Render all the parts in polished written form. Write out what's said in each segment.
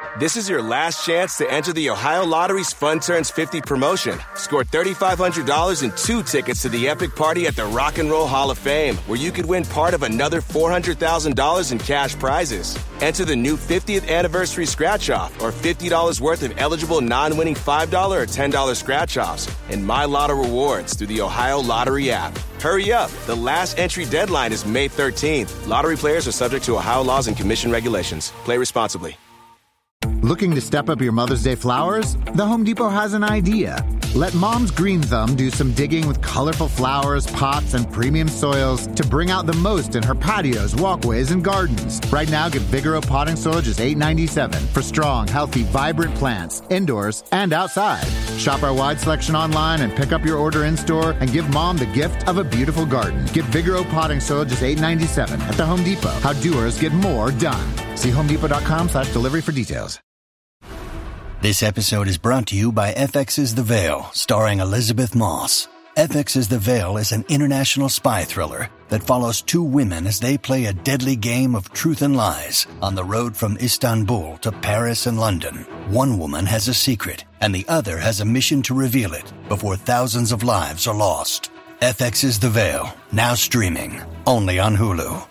This is your last chance to enter the Ohio Lottery's Fun Turns 50 promotion. Score $3,500 and 2 tickets to the epic party at the Rock and Roll Hall of Fame, where you could win part of another $400,000 in cash prizes. Enter the new 50th anniversary scratch-off or $50 worth of eligible non-winning $5 or $10 scratch-offs and My Lotto rewards through the Ohio Lottery app. Hurry up. The last entry deadline is May 13th. Lottery players are subject to Ohio laws and commission regulations. Play responsibly. Looking to step up your Mother's Day flowers? The Home Depot has an idea. Let Mom's Green Thumb do some digging with colorful flowers, pots, and premium soils to bring out the most in her patios, walkways, and gardens. Right now, get Vigoro potting soil just $8.97 for strong, healthy, vibrant plants, indoors and outside. Shop our wide selection online and pick up your order in-store and give Mom the gift of a beautiful garden. Get Vigoro potting soil just $8.97 at the Home Depot. How doers get more done. See homedepot.com/delivery for details. This episode is brought to you by FX's The Veil, starring Elizabeth Moss. FX's The Veil is an international spy thriller that follows 2 women as they play a deadly game of truth and lies on the road from Istanbul to Paris and London. One woman has a secret, and the other has a mission to reveal it before thousands of lives are lost. FX's The Veil, now streaming, only on Hulu.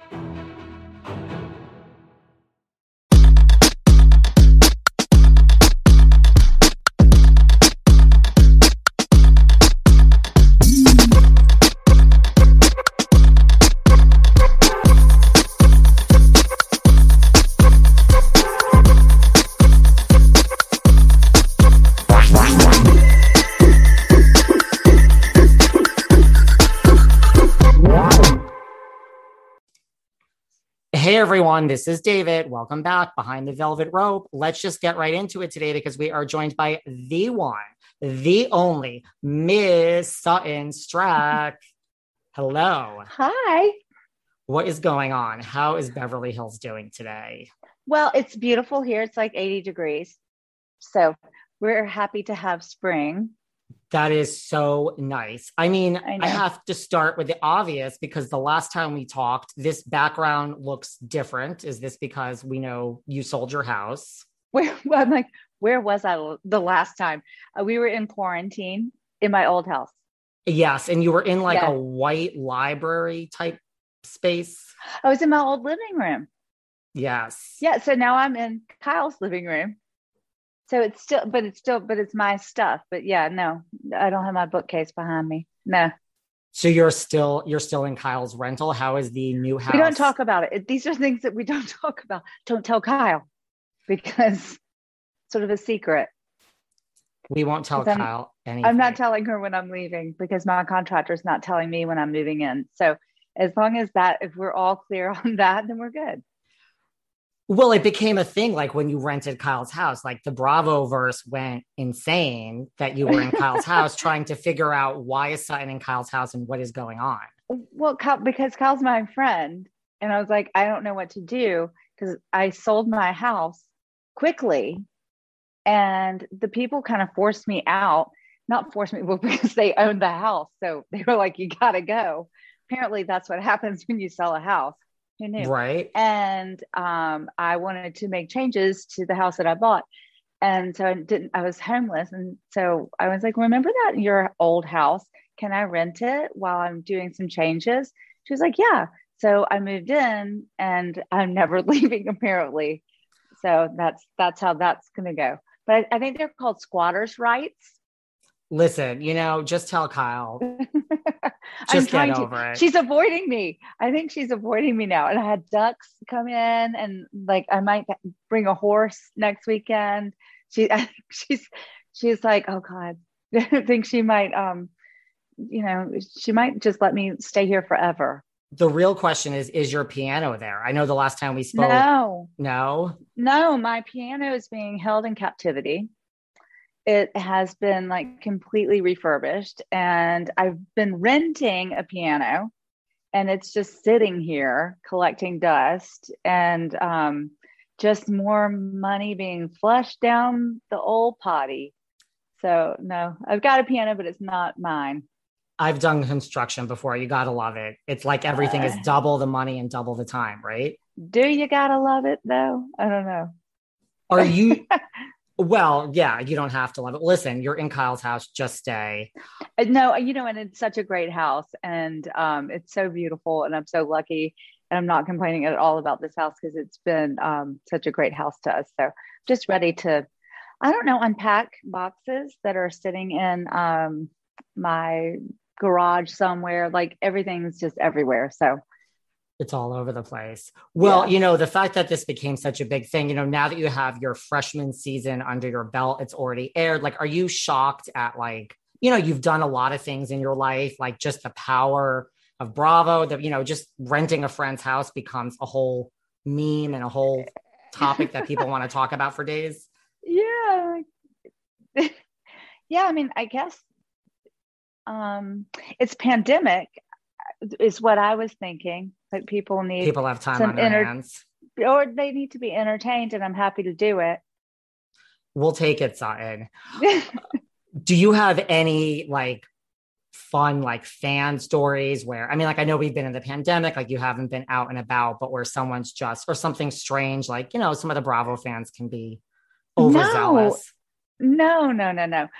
Hey everyone, this is David. Welcome back behind the velvet rope. Let's just get right into it today because we are joined by the one, the only Miss Sutton Strack. Hello. Hi. What is going on? How is Beverly Hills doing today? Well, it's beautiful here. It's like 80 degrees. So we're happy to have spring. That is so nice. I mean, I have to start with the obvious because the last time we talked, this background looks different. Is this because we know you sold your house? I'm like, where was I the last time? We were in quarantine in my old house. Yes. And you were in like a white library type space. I was in my old living room. Yes. Yeah. So now I'm in Kyle's living room. So it's my stuff. But yeah, no, I don't have my bookcase behind me. No. So you're still in Kyle's rental. How is the new house? We don't talk about it. These are things that we don't talk about. Don't tell Kyle because it's sort of a secret. We won't tell Kyle anything. I'm not telling her when I'm leaving because my contractor's not telling me when I'm moving in. So as long as if we're all clear on that, then we're good. Well, it became a thing like when you rented Kyle's house, like the Bravo-verse went insane that you were in Kyle's house trying to figure out why is Sutton in Kyle's house and what is going on. Well, because Kyle's my friend. And I was like, I don't know what to do because I sold my house quickly. And the people kind of forced me out, not forced me, well, because they owned the house. So they were like, you got to go. Apparently that's what happens when you sell a house. Who knew? Right. And I wanted to make changes to the house that I bought. And so I was homeless. And so I was like, remember that your old house? Can I rent it while I'm doing some changes? She was like, yeah. So I moved in and I'm never leaving apparently. So that's how that's going to go. But I think they're called squatters' rights. Listen, just tell Kyle. Just get over it. She's avoiding me. I think she's avoiding me now. And I had ducks come in and like I might bring a horse next weekend. She's like, oh God. I think she might she might just let me stay here forever. The real question is your piano there? I know the last time we spoke. No, my piano is being held in captivity. It has been like completely refurbished and I've been renting a piano and it's just sitting here collecting dust and just more money being flushed down the old potty. So no, I've got a piano, but it's not mine. I've done construction before. You got to love it. It's like everything is double the money and double the time, right? Do you got to love it though? I don't know. Are you? Well, yeah, you don't have to love it. Listen, you're in Kyle's house, just stay. No, and it's such a great house, and it's so beautiful, and I'm so lucky, and I'm not complaining at all about this house because it's been such a great house to us. So just ready to, I don't know, unpack boxes that are sitting in my garage somewhere. Like everything's just everywhere. So it's all over the place. Well, yeah. the fact that this became such a big thing, now that you have your freshman season under your belt, it's already aired. Like, are you shocked at you've done a lot of things in your life, like just the power of Bravo, that, just renting a friend's house becomes a whole meme and a whole topic that people want to talk about for days. Yeah. Yeah. I mean, I guess it's pandemic is what I was thinking. Like people have time on their hands, or they need to be entertained, and I'm happy to do it. We'll take it, Sutton. Do you have any fun fan stories where, I know we've been in the pandemic, you haven't been out and about, but where someone's just, or something strange, some of the Bravo fans can be overzealous? No, not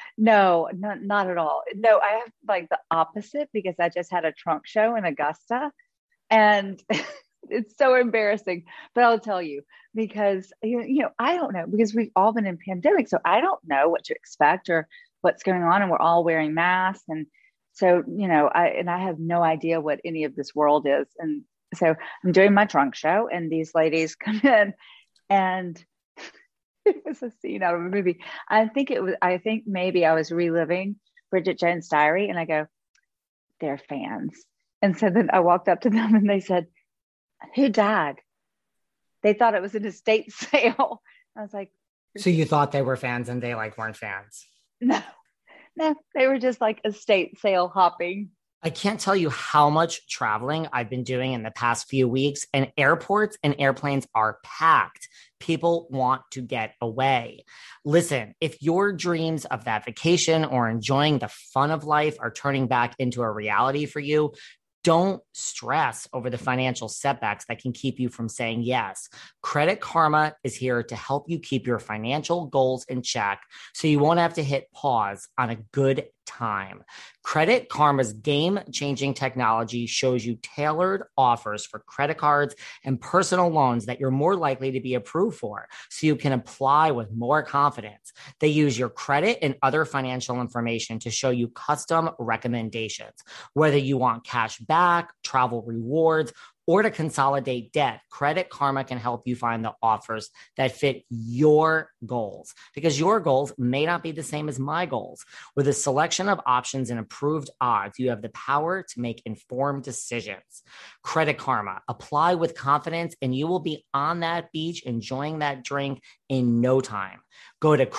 at all. No, I have the opposite, because I just had a trunk show in Augusta, and it's so embarrassing, but I'll tell you, because I don't know, because we've all been in pandemic, so I don't know what to expect or what's going on, and we're all wearing masks, and so I have no idea what any of this world is, and so I'm doing my trunk show, and these ladies come in, and it was a scene out of a movie. I think maybe I was reliving Bridget Jones' Diary, and I go, they're fans. And so then I walked up to them and they said, who died? They thought it was an estate sale. I was like, so you thought they were fans and they weren't fans? No, they were just estate sale hopping. I can't tell you how much traveling I've been doing in the past few weeks, and airports and airplanes are packed. People want to get away. Listen, if your dreams of that vacation or enjoying the fun of life are turning back into a reality for you, don't stress over the financial setbacks that can keep you from saying yes. Credit Karma is here to help you keep your financial goals in check so you won't have to hit pause on a good time. Credit Karma's game-changing technology shows you tailored offers for credit cards and personal loans that you're more likely to be approved for, so you can apply with more confidence. They use your credit and other financial information to show you custom recommendations. Whether you want cash back, travel rewards, or to consolidate debt, Credit Karma can help you find the offers that fit your goals, because your goals may not be the same as my goals. With a selection of options and approved odds, you have the power to make informed decisions. Credit Karma. Apply with confidence, and you will be on that beach enjoying that drink in no time. Go to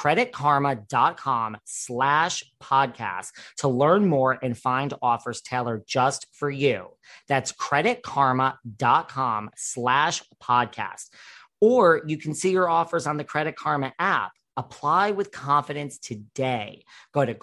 creditkarma.com/podcast to learn more and find offers tailored just for you. That's creditkarma.com/podcast. Or you can see your offers on the Credit Karma app. Apply with confidence today. Go to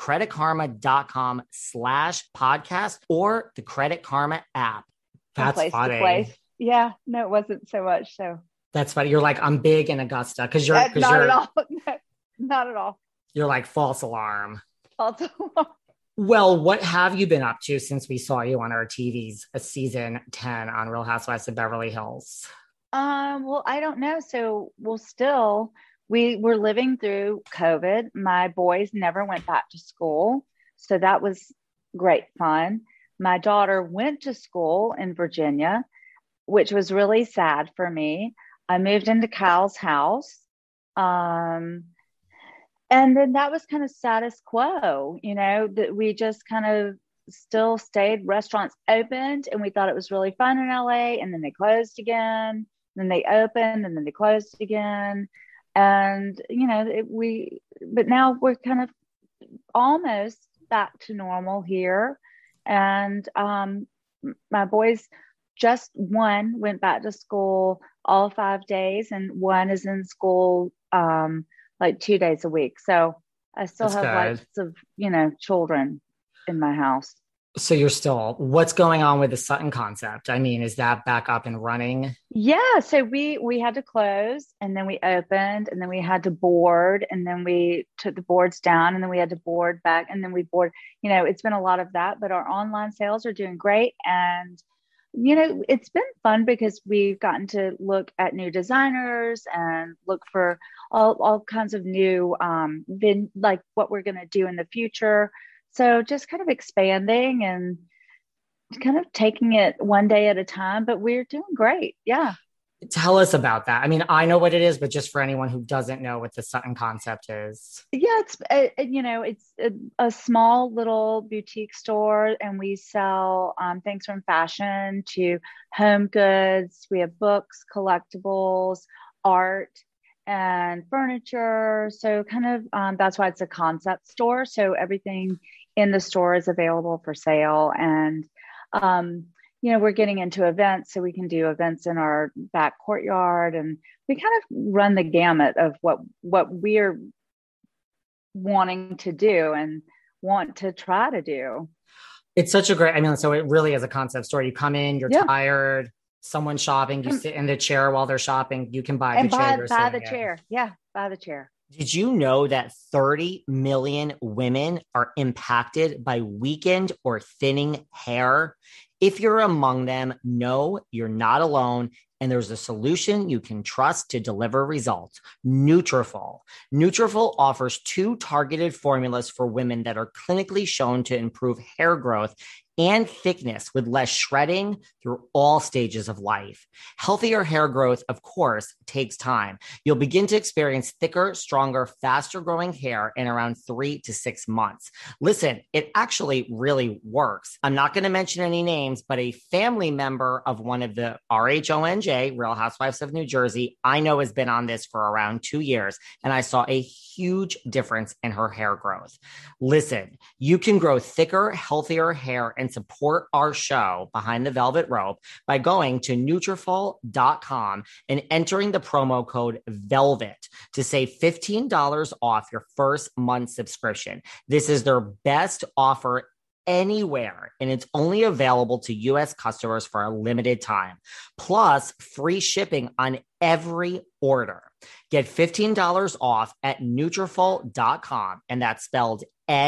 creditkarma.com/podcast or the Credit Karma app. That's funny. Yeah, no, it wasn't so much. So that's funny. You're I'm big in Augusta because you're not at all. No, not at all. You're false alarm. False alarm. Well, what have you been up to since we saw you on our TV's season 10 on Real Housewives of Beverly Hills? Well, I don't know. So we were living through COVID. My boys never went back to school, so that was great fun. My daughter went to school in Virginia, which was really sad for me. I moved into Kyle's house. And then that was kind of status quo, that we just kind of still stayed. Restaurants opened and we thought it was really fun in LA, and then they closed again, then they opened and then they closed again. And, but now we're kind of almost back to normal here. And my boys, just one went back to school all 5 days, and one is in school 2 days a week. So I still have lots of, children in my house. So you're still, what's going on with the Sutton concept? I mean, is that back up and running? Yeah, so we had to close and then we opened and then we had to board and then we took the boards down and then we had to board back and then we board, it's been a lot of that, but our online sales are doing great. And it's been fun because we've gotten to look at new designers and look for all kinds of new like what we're going to do in the future. So just kind of expanding and kind of taking it one day at a time, but we're doing great. Yeah. Tell us about that. I mean, I know what it is, but just for anyone who doesn't know what the Sutton concept is. Yeah, it's a small little boutique store, and we sell things from fashion to home goods. We have books, collectibles, art, and furniture. So kind of that's why it's a concept store. So everything in the store is available for sale, and we're getting into events, so we can do events in our back courtyard, and we kind of run the gamut of what we're wanting to do and want to try to do. It's such a great, I mean, so it really is a concept store. You come in, you're tired, someone's shopping, you sit in the chair while they're shopping, you can buy the chair. Buy the chair. Yeah, buy the chair. Did you know that 30 million women are impacted by weakened or thinning hair? If you're among them, know you're not alone, and there's a solution you can trust to deliver results. Nutrafol. Nutrafol offers 2 targeted formulas for women that are clinically shown to improve hair growth and thickness with less shredding through all stages of life. Healthier hair growth, of course, takes time. You'll begin to experience thicker, stronger, faster growing hair in around 3 to 6 months. Listen, it actually really works. I'm not going to mention any names, but a family member of one of the RHONJ, Real Housewives of New Jersey, I know has been on this for around 2 years, and I saw a huge difference in her hair growth. Listen, you can grow thicker, healthier hair and support our show Behind the Velvet Rope by going to Nutrafol.com and entering the promo code VELVET to save $15 off your first month subscription. This is their best offer anywhere, and it's only available to U.S. customers for a limited time, plus free shipping on every order. Get $15 off at Nutrafol.com, and that's spelled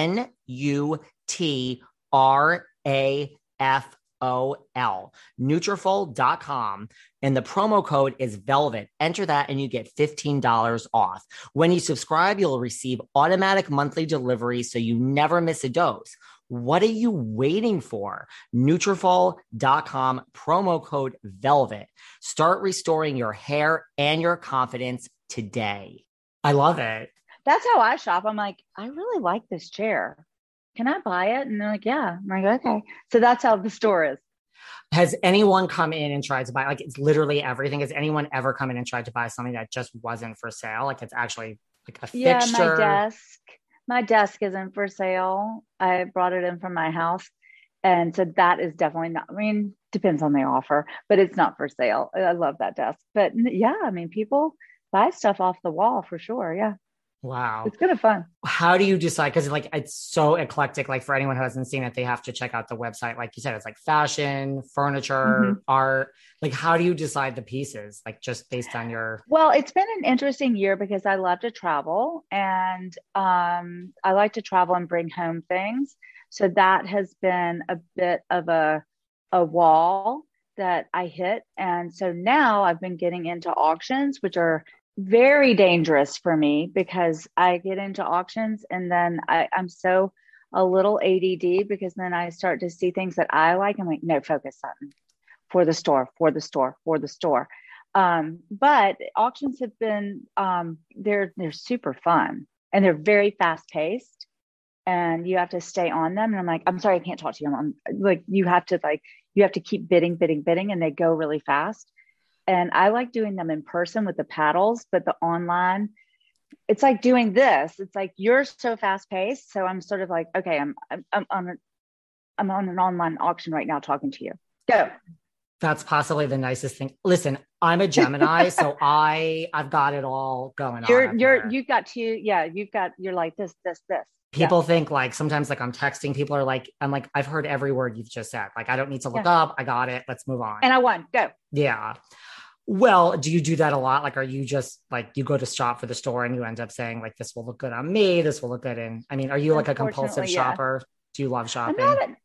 Nutrafol, Nutrafol.com, and the promo code is VELVET. Enter that and you get $15 off. When you subscribe, you'll receive automatic monthly deliveries so you never miss a dose. What are you waiting for? Nutrafol.com, promo code VELVET. Start restoring your hair and your confidence today. I love it. That's how I shop. I'm like, I really like this chair. Can I buy it? And they're like, yeah. I'm like, okay. So that's how the store is. Has anyone come in and tried to buy, like, it's literally everything. Has anyone ever come in and tried to buy something that just wasn't for sale? Like, it's actually like a fixture. Yeah, my desk isn't for sale. I brought it in from my house. And so that is definitely not, I mean, depends on the offer, but it's not for sale. I love that desk. But yeah, I mean, people buy stuff off the wall for sure. Yeah. Wow. It's kind of fun. How do you decide? Because like it's so eclectic. Like for anyone who hasn't seen it, they have to check out the website. Like you said, it's like fashion, furniture, art. Like how do you decide the pieces? Like just based on your... Well, it's been an interesting year because I love to travel and I like to travel and bring home things. So that has been a bit of a wall that I hit. And so now I've been getting into auctions, which are very dangerous for me because I get into auctions and then I'm so a little ADD because then I start to see things that I like. I'm like, no, focus on for the store. But auctions have been, they're super fun and they're very fast paced and you have to stay on them. And I'm like, I'm sorry, I can't talk to you. I'm like, you have to keep bidding and they go really fast. And I like doing them in person with the paddles, but the online, it's like doing this. It's like, you're so fast paced. So I'm sort of like, okay, I'm on an online auction right now talking to you. Go. That's possibly the nicest thing. Listen, I'm a Gemini, so I've got it all going on. You're like this. People think like sometimes like I'm texting, people are like, I'm like, I've heard every word you've just said. Like, I don't need to look up. I got it. Let's move on. And I won. Go. Yeah. Well, do you do that a lot? Like, are you just like, you go to shop for the store and you end up saying like, this will look good on me. This will look good in, I mean, are you like a compulsive shopper? Do you love shopping?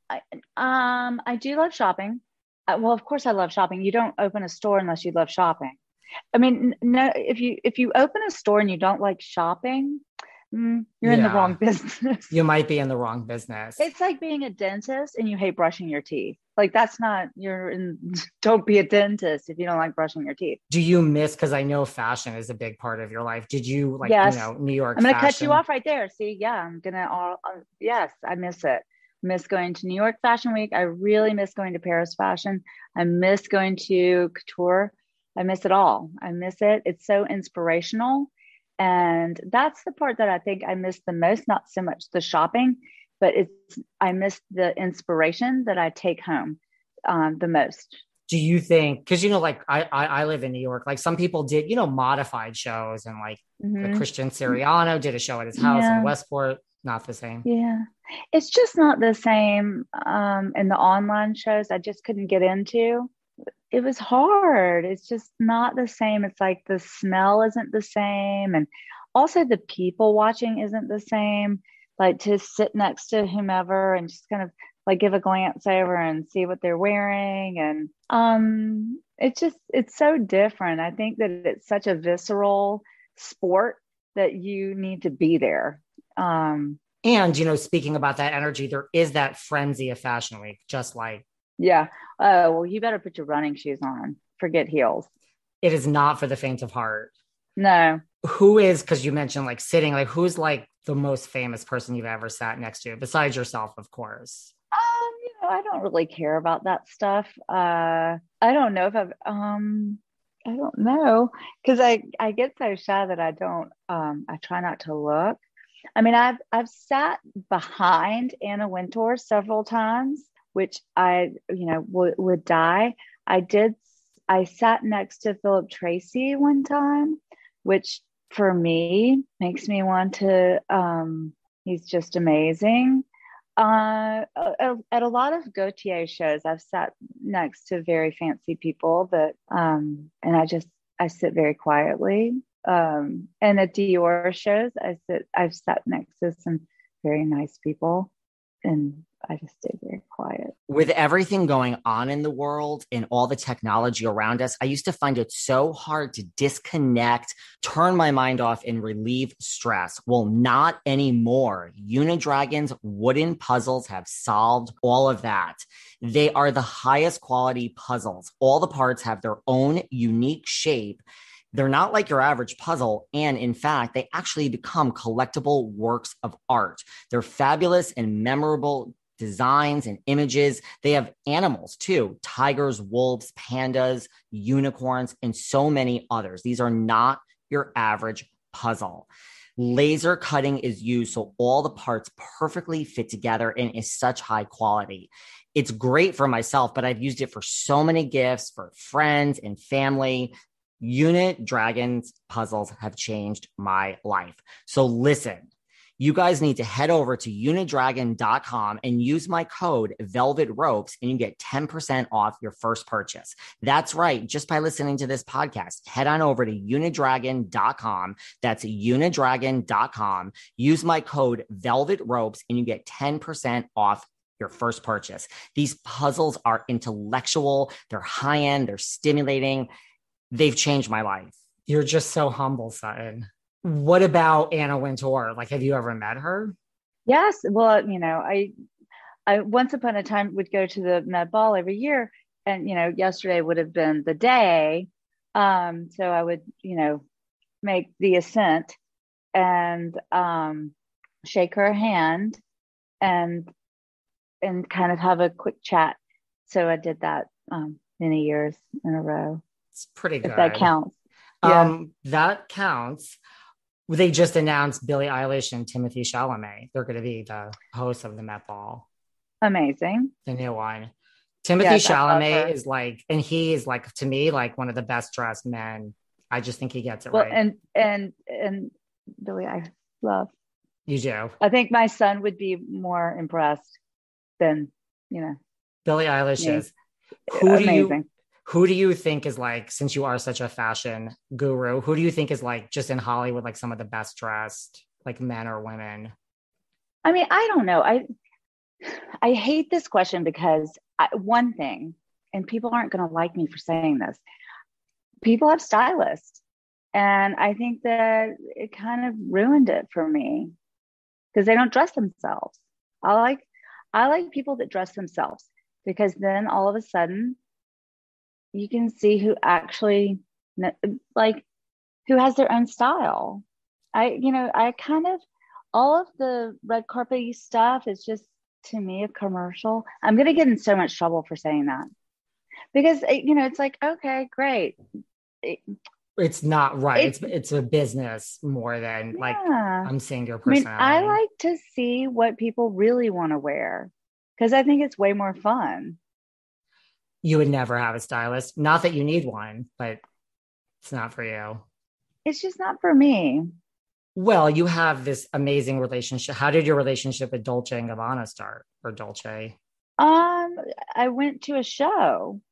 I do love shopping. Well, of course I love shopping. You don't open a store unless you love shopping. I mean, no, if you open a store and you don't like shopping, you're in the wrong business. You might be in the wrong business. It's like being a dentist and you hate brushing your teeth. Like don't be a dentist if you don't like brushing your teeth. Do you miss, because I know fashion is a big part of your life. Did you like, New York I'm going to cut you off right there. See, yes, I miss it. Miss going to New York Fashion Week. I really miss going to Paris Fashion. I miss going to Couture. I miss it all. I miss it. It's so inspirational. And that's the part that I think I miss the most, not so much the shopping, but I miss the inspiration that I take home the most. Do you think, because, like I live in New York, like some people did, modified shows and like Christian Siriano did a show at his house in Westport. Not the same. Yeah. It's just not the same. And the online shows I just couldn't get into. It was hard. It's just not the same. It's like the smell isn't the same. And also the people watching isn't the same. Like to sit next to whomever and just kind of like give a glance over and see what they're wearing. And it's so different. I think that it's such a visceral sport that you need to be there. And, speaking about that energy, there is that frenzy of Fashion Week, just like. Yeah. Oh, well, you better put your running shoes on. Forget heels. It is not for the faint of heart. No. Who is, because you mentioned like sitting, like who's like the most famous person you've ever sat next to, besides yourself, of course? I don't really care about that stuff. I don't know if I don't know, because I get so shy that I don't, I try not to look. I mean, I've sat behind Anna Wintour several times, which I, would die. I sat next to Philip Tracy one time, which for me makes me want to, he's just amazing. At a lot of Gaultier shows, I've sat next to very fancy people and I sit very quietly. And at Dior shows, I've sat next to some very nice people and I just stay very quiet. With everything going on in the world and all the technology around us, I used to find it so hard to disconnect, turn my mind off, and relieve stress. Well, not anymore. Unidragon's wooden puzzles have solved all of that. They are the highest quality puzzles. All the parts have their own unique shape. They're not like your average puzzle. And in fact, they actually become collectible works of art. They're fabulous and memorable designs and images. They have animals too: tigers, wolves, pandas, unicorns, and so many others. These are not your average puzzle. Laser cutting is used so all the parts perfectly fit together and is such high quality. It's great for myself, but I've used it for so many gifts for friends and family. Unidragon's puzzles have changed my life. So listen, you guys need to head over to unidragon.com and use my code Velvet Ropes and you get 10% off your first purchase. That's right. Just by listening to this podcast, head on over to unidragon.com. That's unidragon.com. Use my code Velvet Ropes and you get 10% off your first purchase. These puzzles are intellectual. They're high end. They're stimulating. They've changed my life. You're just so humble, Sutton. What about Anna Wintour? Like, have you ever met her? Yes. Well, I once upon a time would go to the Met Ball every year, and yesterday would have been the day. So I would, make the ascent and shake her hand and kind of have a quick chat. So I did that many years in a row. It's pretty good. If that counts. Yeah. That counts. They just announced Billie Eilish and Timothée Chalamet. They're going to be the hosts of the Met Ball. Amazing. The new one. Timothy Yes, I love her. Chalamet is like, and he is like, to me, like one of the best dressed men. I just think he gets it Well, right. and Billy, I love. You do. I think my son would be more impressed than, Billie Eilish me. is. Who do you Amazing. who do you think is like, since you are such a fashion guru, who do you think is like just in Hollywood, like some of the best dressed, like men or women? I mean, I don't know. I hate this question because one thing, and people aren't going to like me for saying this, people have stylists. And I think that it kind of ruined it for me because they don't dress themselves. I like people that dress themselves because then all of a sudden you can see who actually like who has their own style. I kind of all of the red carpet stuff is just to me a commercial. I'm going to get in so much trouble for saying that because it's like, okay, great. It's not right. It's a business more than like I'm seeing your personality. I like to see what people really want to wear because I think it's way more fun. You would never have a stylist. Not that you need one, but it's not for you. It's just not for me. Well, you have this amazing relationship. How did your relationship with Dolce and Gabbana start, or Dolce? I went to a show.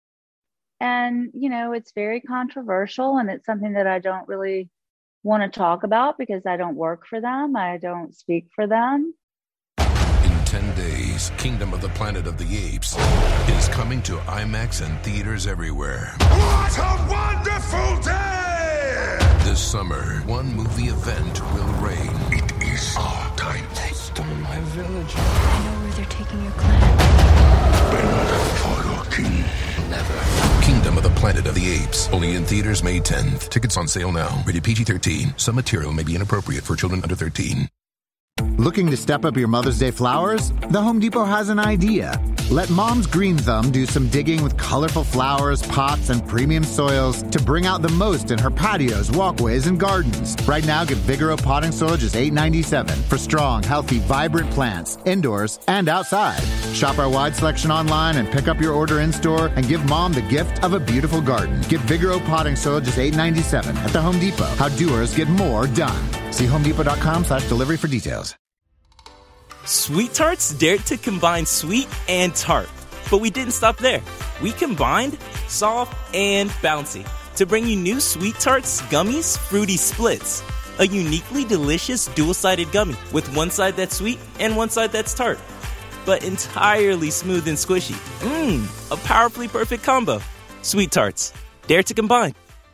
And, it's very controversial and it's something that I don't really want to talk about because I don't work for them. I don't speak for them. In 10 days, Kingdom of the Planet of the Apes is coming to IMAX and theaters everywhere. What a wonderful day! This summer, one movie event will reign. It is our time. They stole my village. I know where they're taking your clan. Bend for your king. Never. Kingdom of the Planet of the Apes. Only in theaters May 10th. Tickets on sale now. Rated PG-13. Some material may be inappropriate for children under 13. Looking to step up your Mother's Day flowers? The Home Depot has an idea. Let Mom's Green Thumb do some digging with colorful flowers, pots, and premium soils to bring out the most in her patios, walkways, and gardens. Right now, get Vigoro potting soil just $8.97 for strong, healthy, vibrant plants, indoors and outside. Shop our wide selection online and pick up your order in-store and give Mom the gift of a beautiful garden. Get Vigoro potting soil just $8.97 at the Home Depot. How doers get more done. See homedepot.com/delivery for details. Sweet Tarts dared to combine sweet and tart. But we didn't stop there. We combined soft and bouncy to bring you new Sweet Tarts Gummies Fruity Splits. A uniquely delicious dual-sided gummy with one side that's sweet and one side that's tart. But entirely smooth and squishy. A powerfully perfect combo. Sweet Tarts. Dare to combine.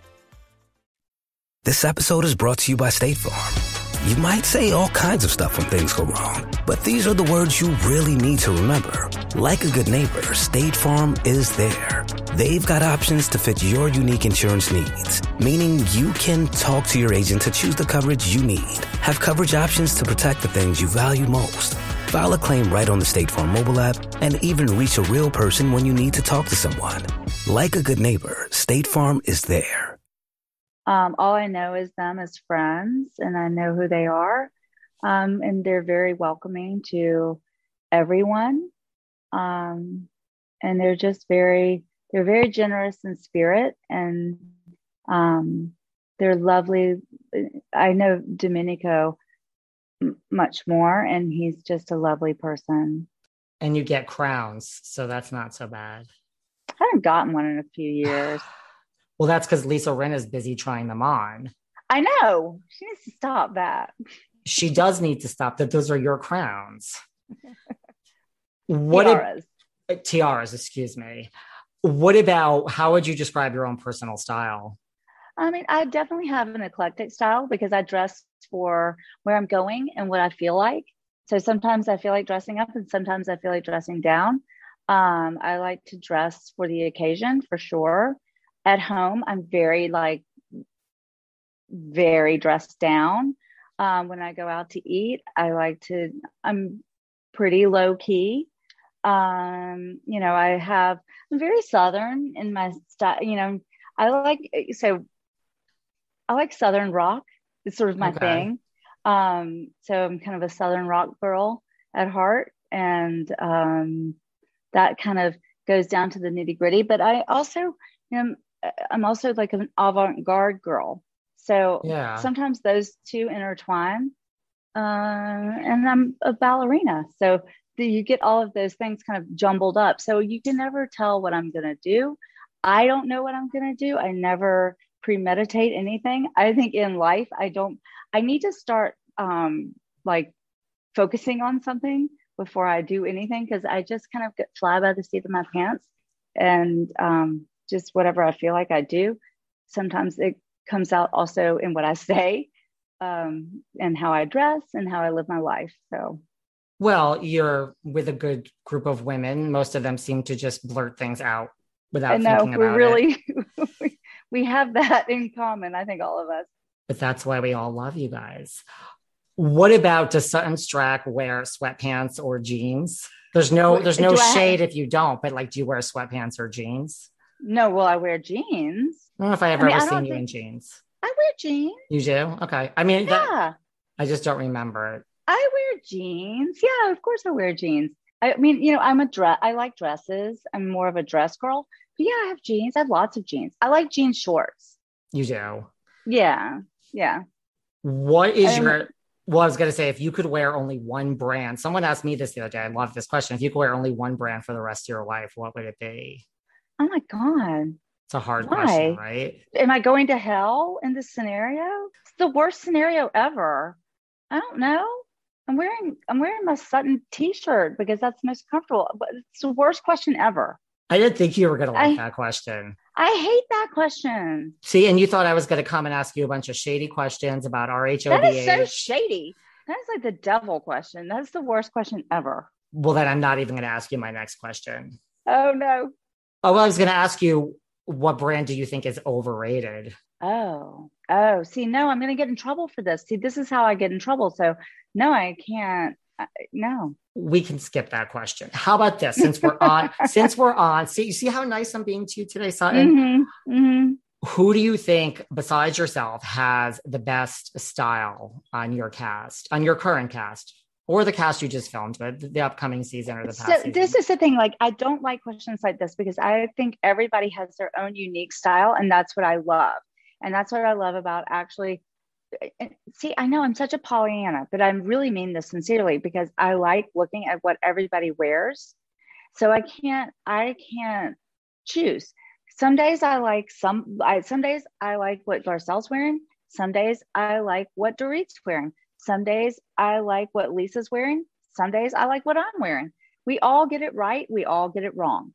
This episode is brought to you by State Farm. You might say all kinds of stuff when things go wrong, but these are the words you really need to remember. Like a good neighbor, State Farm is there. They've got options to fit your unique insurance needs, meaning you can talk to your agent to choose the coverage you need, have coverage options to protect the things you value most, file a claim right on the State Farm mobile app, and even reach a real person when you need to talk to someone. Like a good neighbor, State Farm is there. All I know is them as friends, and I know who they are. And they're very welcoming to everyone. And they're just they're very generous in spirit, and they're lovely. I know Domenico much more, and he's just a lovely person. And you get crowns, so that's not so bad. I haven't gotten one in a few years. Well, that's because Lisa Rinna is busy trying them on. I know. She needs to stop that. She does need to stop that. Those are your crowns. Tiaras, excuse me. What about, how would you describe your own personal style? I mean, I definitely have an eclectic style because I dress for where I'm going and what I feel like. So sometimes I feel like dressing up and sometimes I feel like dressing down. I like to dress for the occasion for sure. At home, I'm very dressed down. When I go out to eat, I'm pretty low key. I'm very Southern in my style. I like Southern rock. It's sort of my thing. So I'm kind of a Southern rock girl at heart. And that kind of goes down to the nitty gritty. But I also, I'm also like an avant-garde girl. So sometimes those two intertwine. And I'm a ballerina. So you get all of those things kind of jumbled up. So you can never tell what I'm going to do. I don't know what I'm going to do. I never premeditate anything. I think in life, I need to start like focusing on something before I do anything, because I just kind of get fly by the seat of my pants, and just whatever I feel like I do. Sometimes it comes out also in what I say, and how I dress and how I live my life. So, well, you're with a good group of women. Most of them seem to just blurt things out without thinking about it. We have that in common, I think, all of us. But that's why we all love you guys. What about, does Sutton Stracke wear sweatpants or jeans? There's no shade if you don't, but like, do you wear sweatpants or jeans? No, well, I wear jeans. I don't know if I ever seen you in jeans. I wear jeans. You do? Okay. I mean, I just don't remember it. I wear jeans. Yeah, of course I wear jeans. I mean, I like dresses. I'm more of a dress girl. But yeah, I have jeans. I have lots of jeans. I like jean shorts. You do? Yeah. What is well, I was going to say, if you could wear only one brand, someone asked me this the other day. I love this question. If you could wear only one brand for the rest of your life, what would it be? Oh my God. It's a hard question, right? Am I going to hell in this scenario? It's the worst scenario ever. I don't know. I'm wearing my Sutton t-shirt because that's most comfortable, but it's the worst question ever. I didn't think you were going to like that question. I hate that question. See, and you thought I was going to come and ask you a bunch of shady questions about RHODH. That is so shady. That is like the devil question. That's the worst question ever. Well, then I'm not even going to ask you my next question. Oh, no. Oh, well, I was going to ask you, what brand do you think is overrated? Oh, see, no, I'm going to get in trouble for this. See, this is how I get in trouble. So no, I can't. No. We can skip that question. How about this? Since we're on, see how nice I'm being to you today, Sutton? Who do you think, besides yourself, has the best style on your current cast, or the cast you just filmed, but the upcoming season or the past season? This is the thing. Like, I don't like questions like this because I think everybody has their own unique style, and that's what I love. And that's what I love about actually. See, I know I'm such a Pollyanna, but I really mean this sincerely because I like looking at what everybody wears. So I can't choose. Some days I like some days I like what Garcelle's wearing. Some days I like what Dorit's wearing. Some days I like what Lisa's wearing. Some days I like what I'm wearing. We all get it right. We all get it wrong.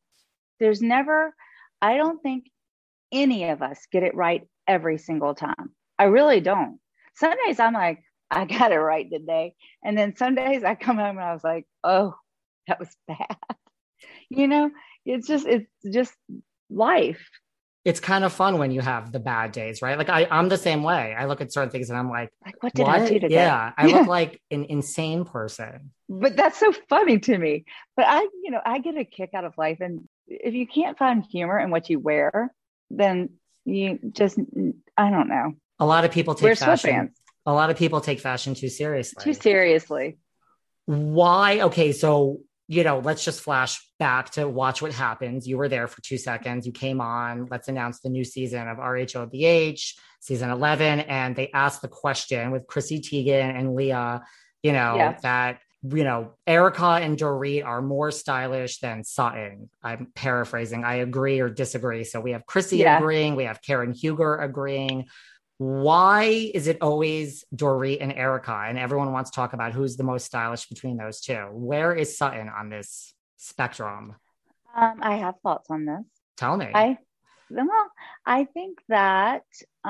I don't think any of us get it right every single time. I really don't. Some days I'm like, I got it right today. And then some days I come home and I was like, oh, that was bad. It's just life. It's kind of fun when you have the bad days, right? Like I'm the same way. I look at certain things and I'm like what did I do today? Yeah, I look like an insane person. But that's so funny to me. But I get a kick out of life. And if you can't find humor in what you wear, then you just, I don't know. A lot of people take fashion. A lot of people take fashion too seriously. Why? Okay, so let's just flash back to Watch What Happens. You were there for 2 seconds. You came on. Let's announce the new season of RHODH, season 11, and they asked the question with Chrissy Teigen and Leah. That Erika and Dorit are more stylish than Sutton. I'm paraphrasing. I agree or disagree. So we have Chrissy agreeing. We have Karen Huger agreeing. Why is it always Dorit and Erika? And everyone wants to talk about who's the most stylish between those two. Where is Sutton on this spectrum? I have thoughts on this. Tell me. I think that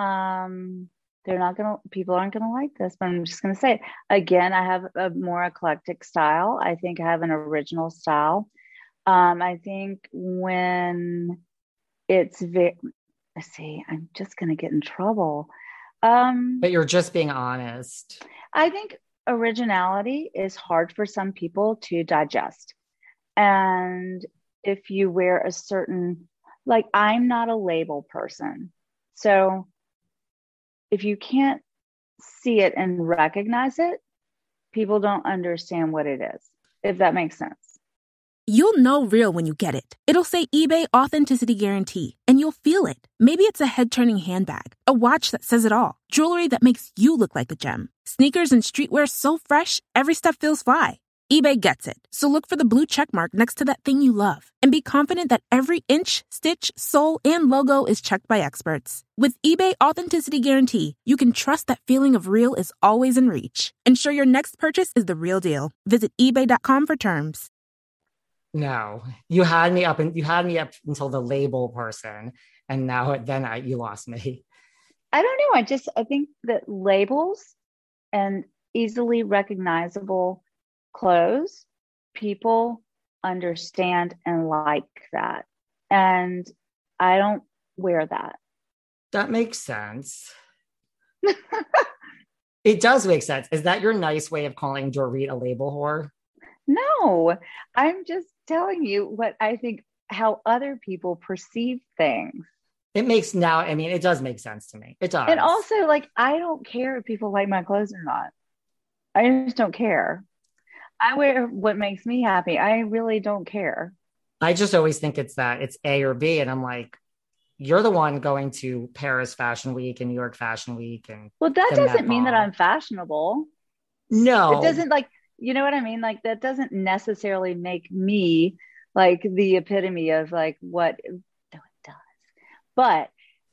people aren't gonna like this, but I'm just gonna say it. Again, I have a more eclectic style. I think I have an original style. I think when it's I'm just gonna get in trouble. But you're just being honest. I think originality is hard for some people to digest. And if you wear a certain, like, I'm not a label person. So if you can't see it and recognize it, people don't understand what it is, if that makes sense. You'll know real when you get it. It'll say eBay Authenticity Guarantee, and you'll feel it. Maybe it's a head-turning handbag, a watch that says it all, jewelry that makes you look like a gem, sneakers and streetwear so fresh, every step feels fly. eBay gets it. So look for the blue check mark next to that thing you love and be confident that every inch, stitch, sole, and logo is checked by experts. With eBay Authenticity Guarantee, you can trust that feeling of real is always in reach. Ensure your next purchase is the real deal. Visit eBay.com for terms. No, you had me up until the label person, and now you lost me. I don't know. I think that labels and easily recognizable clothes, people understand and like that. And I don't wear that. That makes sense. It does make sense. Is that your nice way of calling Dorit a label whore? No, I'm just telling you what I think, how other people perceive things. It does make sense to me. It does. And also, I don't care if people like my clothes or not. I just don't care. I wear what makes me happy. I really don't care. I just always think it's A or B. And I'm like, you're the one going to Paris Fashion Week and New York Fashion Week. Well, that doesn't mean that I'm fashionable. No. It doesn't you know what I mean? That doesn't necessarily make me the epitome of what, no, it does. But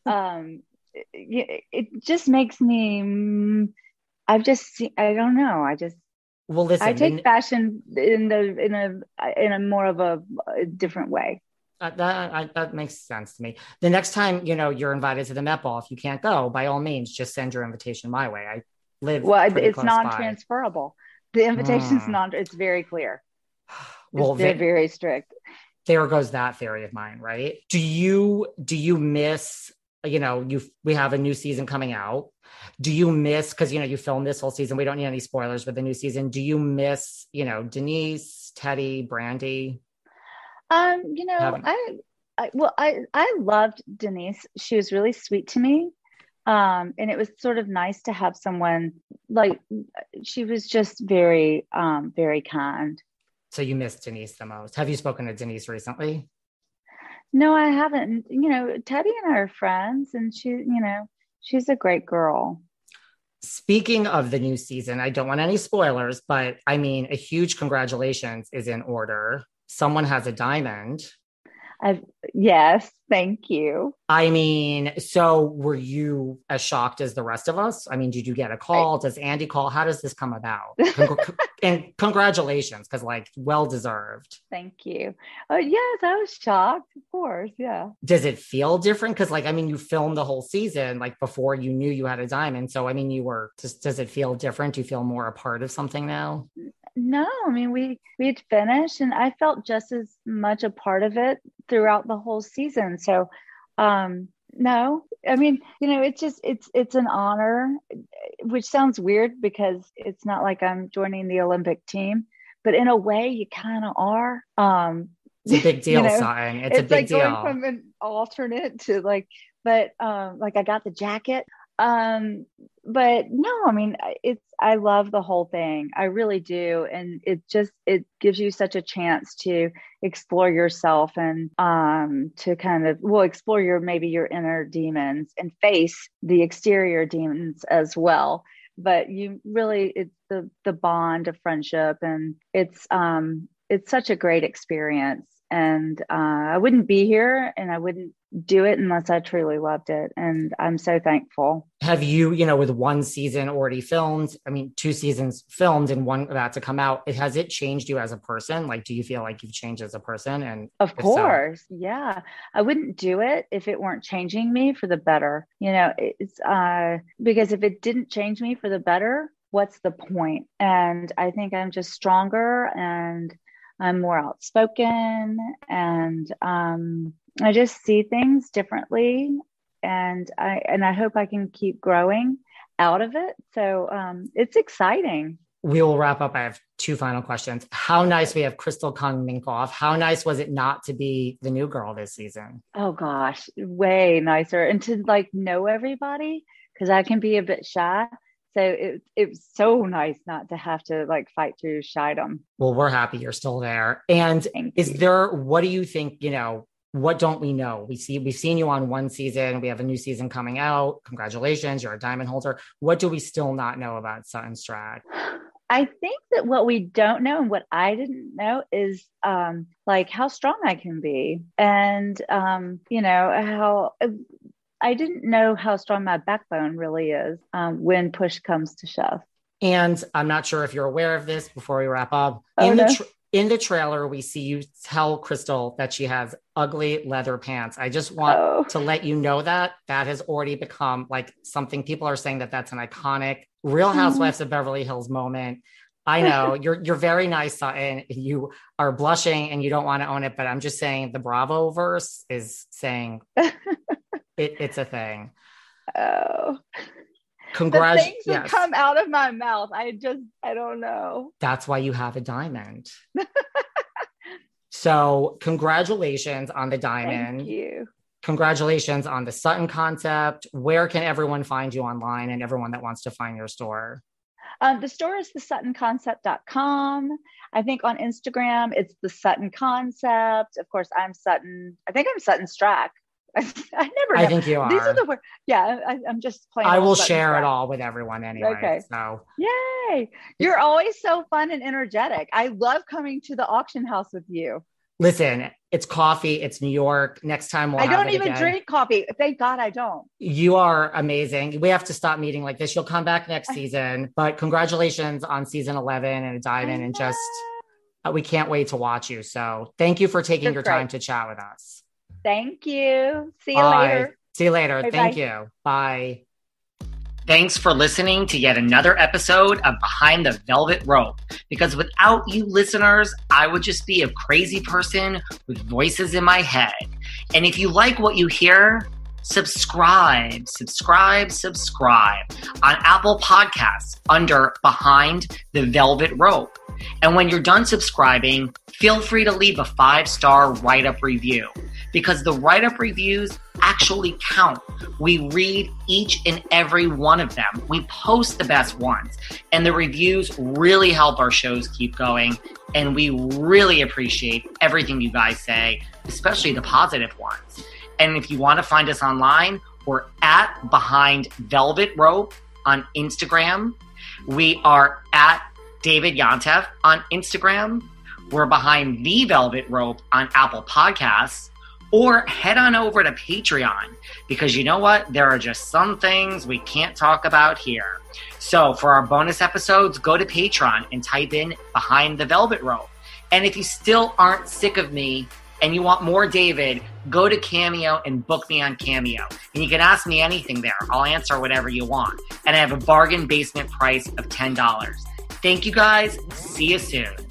it just makes me, I don't know. Well, listen, I take fashion in a more of a different way. That makes sense to me. The next time, you're invited to the Met Ball, if you can't go, by all means, just send your invitation my way. I live it's non-transferable. The invitation's it's very clear. Well, they're very strict. There goes that theory of mine, right? Do you miss, we have a new season coming out. Do you miss, because, you filmed this whole season, we don't need any spoilers for the new season. Do you miss, Denise, Teddy, Brandy? I loved Denise. She was really sweet to me. And it was sort of nice to have someone she was just very, very kind. So you miss Denise the most. Have you spoken to Denise recently? No, I haven't. Teddy and I are friends, and she's a great girl. Speaking of the new season, I don't want any spoilers, but a huge congratulations is in order. Someone has a diamond. Yes, thank you. So were you as shocked as the rest of us? Did you get a call? Does Andy call? How does this come about? And congratulations, because well deserved. Thank you. Oh yes, I was shocked, of course. Yeah. Does it feel different? Because you filmed the whole season before you knew you had a diamond. So does it feel different? Do you feel more a part of something now? No, we had finished, and I felt just as much a part of it throughout the whole season. So, no, it's an honor, which sounds weird because it's not like I'm joining the Olympic team, but in a way, you kind of are. It's a big deal, Sutton. It's a big deal. Going from an alternate to I got the jacket. But no, I love the whole thing. I really do. And it gives you such a chance to explore yourself and, to kind of, explore your inner demons and face the exterior demons as well. But it's the bond of friendship, and it's such a great experience. And, I wouldn't be here and I wouldn't do it unless I truly loved it. And I'm so thankful. Have you, with one season already filmed, 2 seasons filmed and one about to come out, has it changed you as a person? Do you feel like you've changed as a person? And of course. So? Yeah. I wouldn't do it if it weren't changing me for the better. It's, because if it didn't change me for the better, what's the point? And I think I'm just stronger, and I'm more outspoken, and I just see things differently, and I hope I can keep growing out of it. So it's exciting. We will wrap up. I have 2 final questions. How nice we have Crystal Kung Minkoff. How nice was it not to be the new girl this season? Oh gosh, way nicer. And to know everybody, because I can be a bit shy. So it was so nice not to have to like fight through Schiedam. Well, we're happy you're still there. And what do you think, what don't we know? We've seen you on one season. We have a new season coming out. Congratulations. You're a diamond holder. What do we still not know about Sutton Stracke? I think that what we don't know and what I didn't know is like how strong I can be. And, how I didn't know how strong my backbone really is when push comes to shove. And I'm not sure if you're aware of this before we wrap up. In the trailer, we see you tell Crystal that she has ugly leather pants. I just want to let you know that has already become like something people are saying that's an iconic Real Housewives of Beverly Hills moment. I know you're very nice, Sutton. You are blushing and you don't want to own it, but I'm just saying the Bravo verse is saying it's a thing. Oh. Congrats. The things that come out of my mouth. I don't know. That's why you have a diamond. So congratulations on the diamond. Thank you. Congratulations on the Sutton concept. Where can everyone find you online and everyone that wants to find your store? The store is thesuttonconcept.com. I think on Instagram, it's the Sutton Concept. Of course, I'm Sutton. I think I'm Sutton Stracke. I never know. I think you are. These are the words. Yeah, I'm just playing. I will share it all with everyone anyway. Okay. So yay! You're always so fun and energetic. I love coming to the auction house with you. Listen, it's coffee. It's New York. Next time I don't even drink coffee. Thank God I don't. You are amazing. We have to stop meeting like this. You'll come back next season. But congratulations on season 11 and a diamond, and just we can't wait to watch you. So thank you for taking your time to chat with us. Thank you. See you later. See you later. Bye-bye. Thank you. Bye. Thanks for listening to yet another episode of Behind the Velvet Rope. Because without you listeners, I would just be a crazy person with voices in my head. And if you like what you hear, subscribe on Apple Podcasts under Behind the Velvet Rope. And when you're done subscribing, feel free to leave a 5-star write-up review, because the write-up reviews actually count. We read each and every one of them. We post the best ones, and the reviews really help our shows keep going. And we really appreciate everything you guys say, especially the positive ones. And if you want to find us online, we're at Behind Velvet Rope on Instagram. We are at David Yontef on Instagram. We're Behind the Velvet Rope on Apple Podcasts. Or head on over to Patreon, because you know what? There are just some things we can't talk about here. So for our bonus episodes, go to Patreon and type in Behind the Velvet Rope. And if you still aren't sick of me and you want more David, go to Cameo and book me on Cameo. And you can ask me anything there. I'll answer whatever you want. And I have a bargain basement price of $10. Thank you guys. See you soon.